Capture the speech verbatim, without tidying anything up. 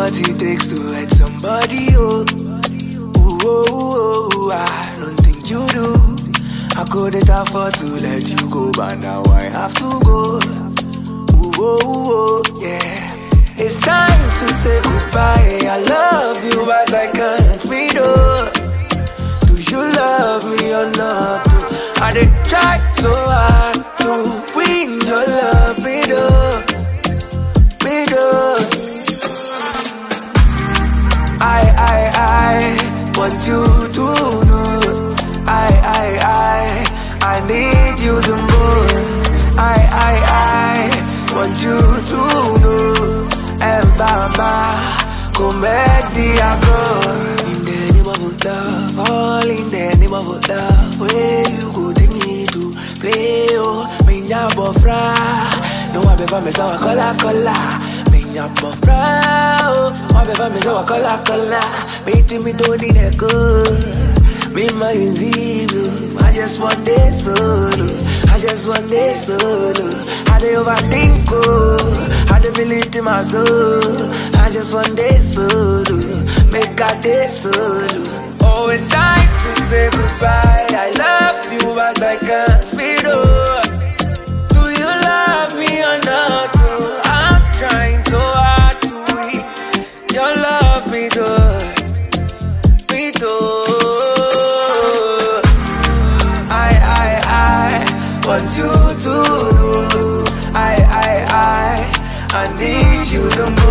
what it takes to hurt somebody, oh. Ooh, oh, oh, oh, I don't think you do. I couldn't afford to let you go, but now I have to go. Ooh, oh, oh, yeah. It's time to say goodbye. I love you, but I can't be done. Do you love me or not? I did try so hard to win your love, me done, me done. I, I, I want you to know. I, I, I, I need you the most. I, I, I want you to know. Enfama, comedia, bro. In the name of love, all in the name of love. Where you go, take me to play, oh. Minya bofra, no one ever me saw a cola cola. Minya bofra, oh. One ever me saw a cola cola. Meeting me to the good. Me my zero. I just want this solo. I just want this solo. I dey overthink, oh. I dey feel it in my soul. I just want this solo. Make a day solo. Oh, it's time to say goodbye. I love you, but I can't speed up. Do you love me or not? Oh, I'm trying so hard to win your love, me though, me though. I, I, I want you to know. I, I, I, I need you the most.